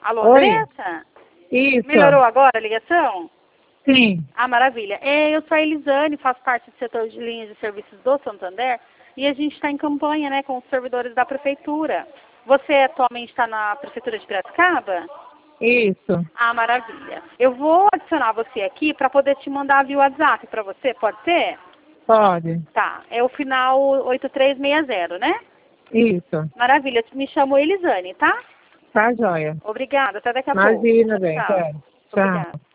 Alô, Oi. Andressa? Isso. Melhorou agora a ligação? Sim. Ah, maravilha. Eu sou a Elisane, faço parte do setor de linhas de serviços do Santander e a gente está em campanha, né, com os servidores da prefeitura. Você atualmente está na prefeitura de Piracicaba? Isso. Ah, maravilha. Eu vou adicionar você aqui para poder te mandar via WhatsApp para você, pode ser? Pode. Tá, é o final 8360, né? Isso. Maravilha, me chamo Elisane, tá? Tá, joia. Obrigada, até daqui a pouco. Imagina, Tchau, bem. tchau. Quero. Obrigada. Tchau.